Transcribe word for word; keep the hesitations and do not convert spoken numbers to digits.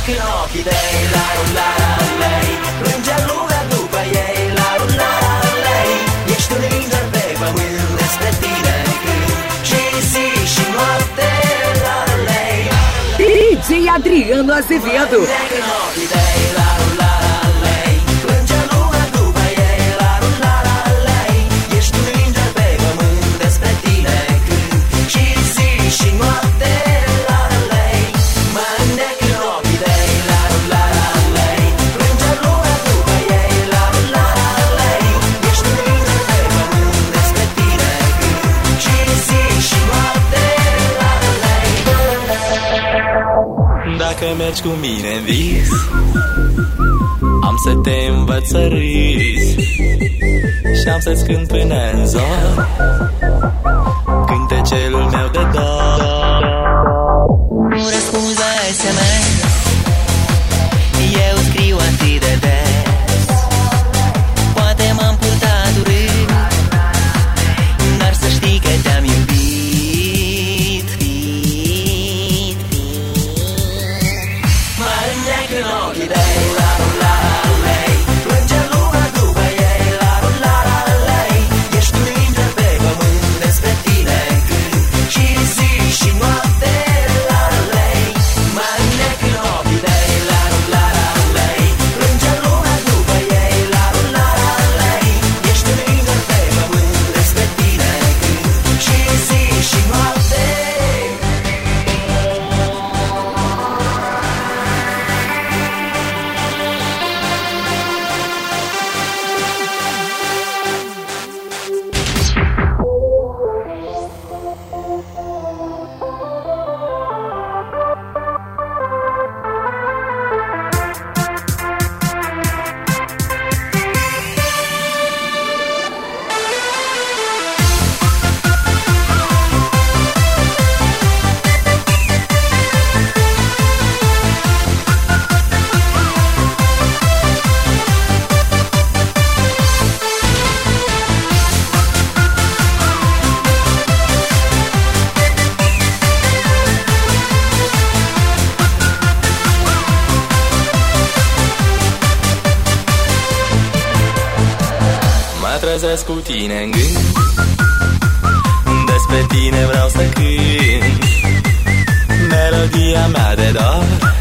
în ochii tăi, la la la lei. Plânge lumea după ei, la la la lei. Ești un înger pe pământ, despre tine cânt și zi și noapte, la la lei. D J Adriano Azevedo. Plânge în ochii tăi, la la la lei. Plânge lumea după ei, la la la lei. Ești un înger pe pământ, despre tine cânt și zi și noapte, la la lei. Mă îndec în ochii tăi, la la la lei. Plânge lumea după ei, la la la lei. Ești un înger pe pământ, despre tine cânt și zi și noapte, la la lei. Dacă mergi cu mine în vis, am să te învăț să râzi și am să-ți cânt până în zor cântecelul meu de dor. Nu răspunzi la S M S, eu scriu atât de des. Poate m-am purtat urât, dar să știi că te-am iubit. Fit, fit. Mă îndec în ochii tăi, la la la lei. Plânge lumea după ei, la la la lei. Ești un înger pe pământ, despre tine cânt și zi și noapte, la la lei. Mă îndec în ochii tăi, la la la lei. Plânge lumea după ei, la la la lei. Ești un înger pe pământ, despre tine cânt și zi și noapte. Mă trezesc cu tine în gând, despre tine vreau să cânt melodia mea de dor.